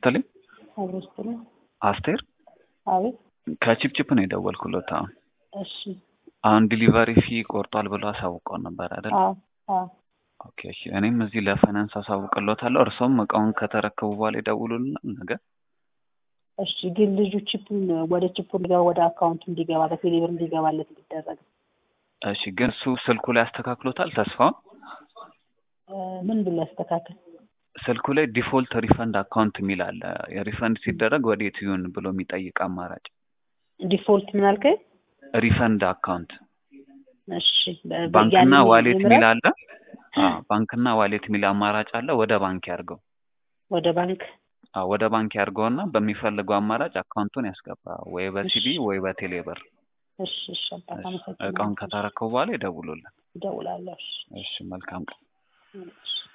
ይስጥልኝ አብሮስተኛ አስቴር አቤት ከቺፕቺፕ ነው የደወልኩለት። እሺ አሁን ዲሊቨሪ ፊ ቆርጧል ብሎ አሳውቀው ነበር አይደል? ኦኬ እሺ። እኔም እዚህ ለፋይናንስ አሳውቅሎታለሁ። እርሶም እቃውን ከተረከቡ በኋላ ይደውሉልናል ነገ። እሺ ግን ልጁ ቺፑን ወደ ቺፑ ሊገባ ወደ አካውንቱ እንዲገባ በቴሌብር እንዲገባለት ይደረግ። እሺ ግን እሱ ስልኩ ላይ አስተካክሎታል ተስፋውን? ምን ብሎ ያስተካክል? ስልኩ ላይ ዲፎልት ሪፈንድ አካውንት የሚል አለ። የሪፈንድ ሲደረግ ወዴት ይሁን ብሎ የሚጠይቅ አማራጭ። ዲፎልት ምን አልከኝ? ሪፈንድ አካውንት። እሺ ባንክና ዋሌት የሚል አለ። ባንክና ዋሌት የሚል አማራጭ አለ። ወደ ባንክ ያርገው። ወደ ባንክ ወደ ባንክ ያርገውና በሚፈልገው አማራጭ አካውንቱን ያስገባ፣ ወይ በሲቢ ወይ በቴሌብር። እሺ እሺ። በጣም እቃውን ከተረከቡ በኋላ ይደውሉልን። ይደውላለሁ። እሺ መልካም ቀን።